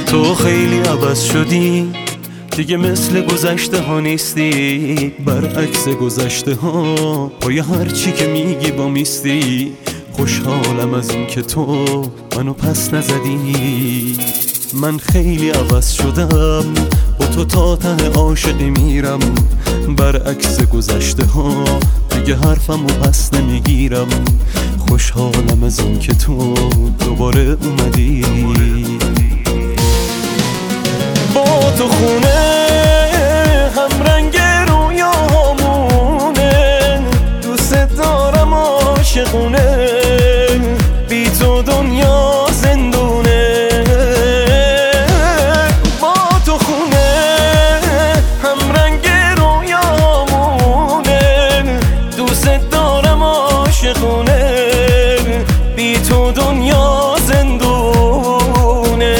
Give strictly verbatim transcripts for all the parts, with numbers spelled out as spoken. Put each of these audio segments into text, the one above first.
تو خیلی عوض شدی، دیگه مثل گذشته ها نیستی، برعکس گذشته ها پای هر چی که میگی با میستی. خوشحالم از این که تو منو پس نزدی. من خیلی عوض شدم، با تو تا ته عاشقی میرم، برعکس گذشته ها دیگه حرفمو پس نمیگیرم. خوشحالم از این که تو دوباره اومدی. با تو خونه هم رنگ رویامونه، دوست دارم عاشقونه، بی تو دنیا زندونه. با تو خونه هم رنگ رویامونه، دوست دارم عاشقونه، بی تو دنیا زندونه.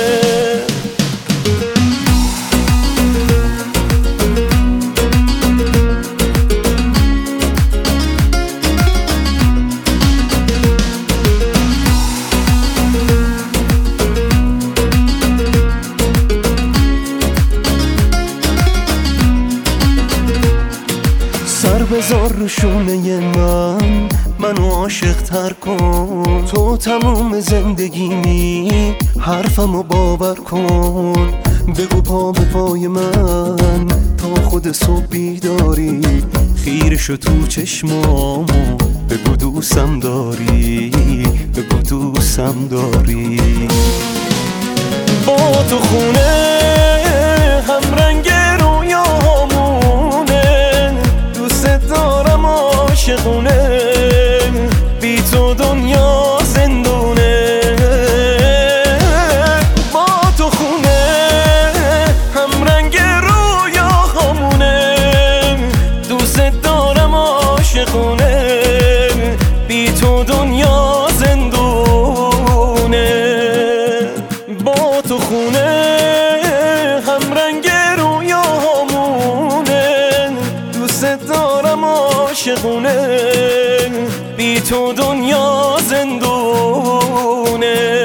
سر بذار رو شونه من، منو عاشق تر کن. تو تموم زندگیمی، حرفمو باور کن. بگو پا به پای من تا خود صبح بیداری، خیرشو تو چشمامو بگو دوستم داری، بگو دوستم داری. با تو خونه هم رنگ رویامونه، دوست دارم عاشقونه، بی تو دنیا زندونه. با تو خونه هم رنگ رویامونه، دوست دارم عاشقونه، بی تو دنیا زندونه. با تو خونه هم رنگ رویامونه، دوست دارم عاشقونه، بی تو دنیا زندونه.